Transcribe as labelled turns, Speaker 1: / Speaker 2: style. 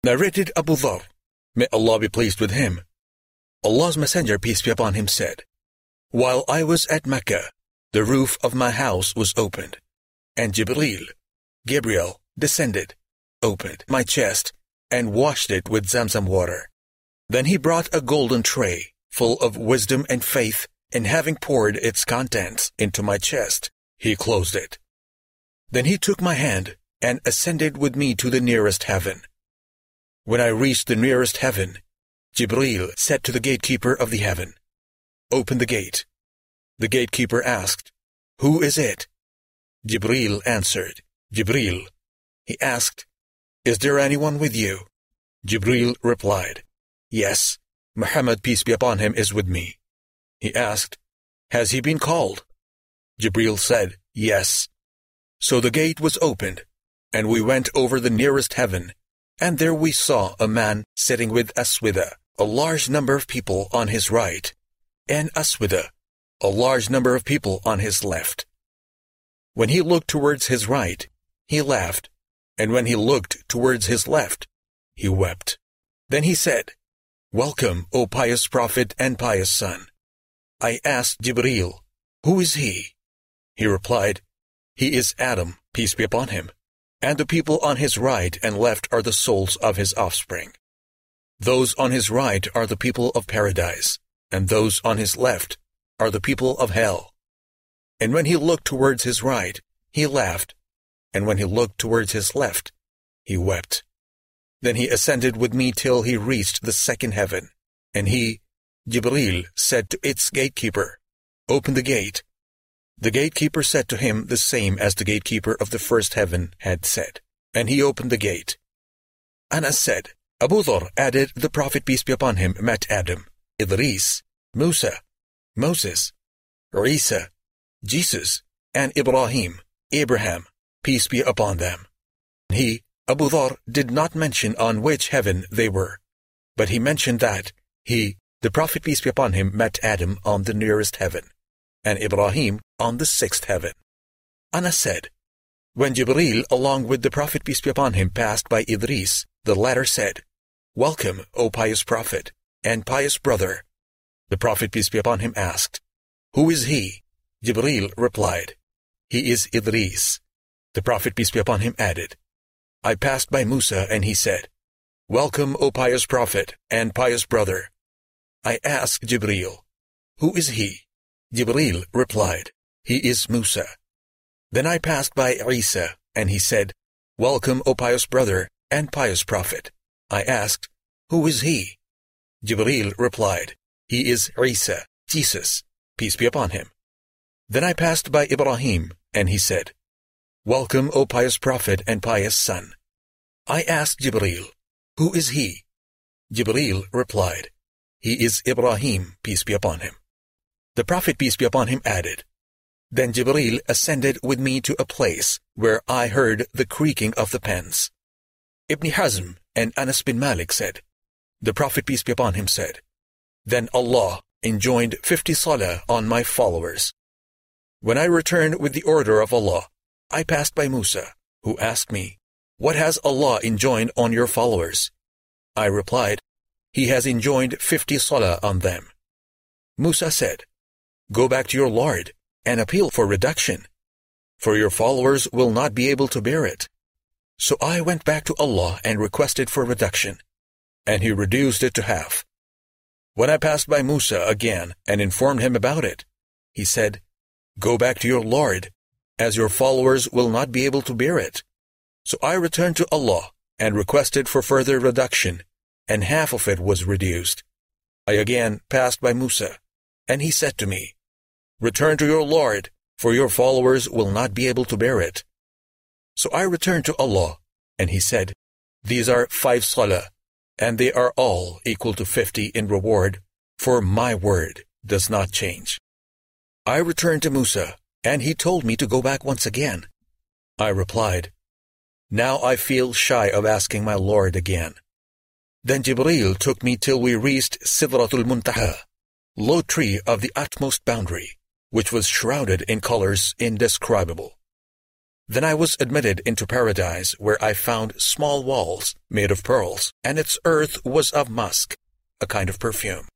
Speaker 1: Narrated Abu Dharr, may Allah be pleased with him. Allah's Messenger, peace be upon him, said, while I was at Mecca, the roof of my house was opened, and Gabriel, descended, opened my chest, and washed it with Zamzam water. Then he brought a golden tray, full of wisdom and faith, and having poured its contents into my chest, he closed it. Then he took my hand, and ascended with me to the nearest heaven. When I reached the nearest heaven, Jibreel said to the gatekeeper of the heaven, open the gate. The gatekeeper asked, who is it? Jibreel answered, Jibreel. He asked, is there anyone with you? Jibreel replied, yes, Muhammad, peace be upon him, is with me. He asked, has he been called? Jibreel said, yes. So the gate was opened, and we went over the nearest heaven, and there we saw a man sitting with Aswida, a large number of people on his right, and Aswida, a large number of people on his left. When he looked towards his right, he laughed, and when he looked towards his left, he wept. Then he said, welcome, O pious Prophet and pious son. I asked Jibreel, who is he? He replied, he is Adam, peace be upon him, and the people on his right and left are the souls of his offspring. Those on his right are the people of paradise, and those on his left are the people of hell. And when he looked towards his right, he laughed, and when he looked towards his left, he wept. Then he ascended with me till he reached the second heaven, and he, Jibreel, said to its gatekeeper, open the gate. The gatekeeper said to him the same as the gatekeeper of the first heaven had said, and he opened the gate. Anas said, Abu Dharr added, the Prophet, peace be upon him, met Adam, Idris, Musa, Moses, Isa, Jesus, and Ibrahim, Abraham, peace be upon them. He, Abu Dharr, did not mention on which heaven they were, but he mentioned that he, the Prophet, peace be upon him, met Adam on the nearest heaven, and Ibrahim on the sixth heaven. Anas said, when Jibreel along with the Prophet, peace be upon him, passed by Idris, the latter said, welcome, O pious Prophet and pious brother. The Prophet, peace be upon him, asked, who is he? Jibreel replied, he is Idris. The Prophet, peace be upon him, added, I passed by Musa, and he said, welcome, O pious Prophet and pious brother. I asked Jibreel, who is he? Jibreel replied, he is Musa. Then I passed by Isa, and he said, welcome, O pious brother and pious Prophet. I asked, who is he? Jibreel replied, he is Isa, Jesus, peace be upon him. Then I passed by Ibrahim, and he said, welcome, O pious Prophet and pious son. I asked Jibreel, who is he? Jibreel replied, he is Ibrahim, peace be upon him. The Prophet, peace be upon him, added, then Jibreel ascended with me to a place where I heard the creaking of the pens. Ibn Hazm and Anas bin Malik said, the Prophet, peace be upon him, said, then Allah enjoined 50 salah on my followers. When I returned with the order of Allah, I passed by Musa, who asked me, what has Allah enjoined on your followers? I replied, he has enjoined 50 salah on them. Musa said, go back to your Lord and appeal for reduction, for your followers will not be able to bear it. So I went back to Allah and requested for reduction, and he reduced it to half. When I passed by Musa again and informed him about it, he said, go back to your Lord, as your followers will not be able to bear it. So I returned to Allah and requested for further reduction, and half of it was reduced. I again passed by Musa, and he said to me, return to your Lord, for your followers will not be able to bear it. So I returned to Allah, and he said, these are 5 salah, and they are all equal to 50 in reward, for my word does not change. I returned to Musa, and he told me to go back once again. I replied, now I feel shy of asking my Lord again. Then Jibreel took me till we reached Sidratul Muntaha, low tree of the utmost boundary, which was shrouded in colors indescribable. Then I was admitted into paradise, where I found small walls made of pearls, and its earth was of musk, a kind of perfume.